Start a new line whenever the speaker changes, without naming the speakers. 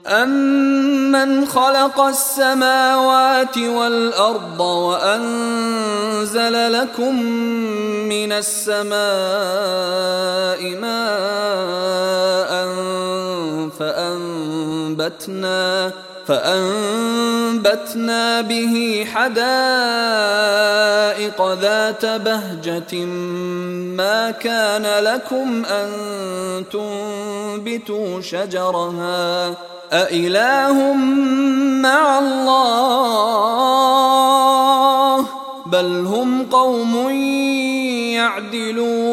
أَمَّنْ خَلَقَ السَّمَاوَاتِ وَالْأَرْضَ وَأَنزَلَ لَكُم مِّنَ السَّمَاءِ مَاءً فَأَنبَتْنَا بِهِ حَدَائِقَ ذَاتَ بَهْجَةٍ مَّا كَانَ لَكُمْ أَن تُنبِتُوا شَجَرَهَا أَإِلَٰهٌ مَّعَ اللَّهِ ۚ بَلْ هُمْ قَوْمٌ يَعْدِلُونَ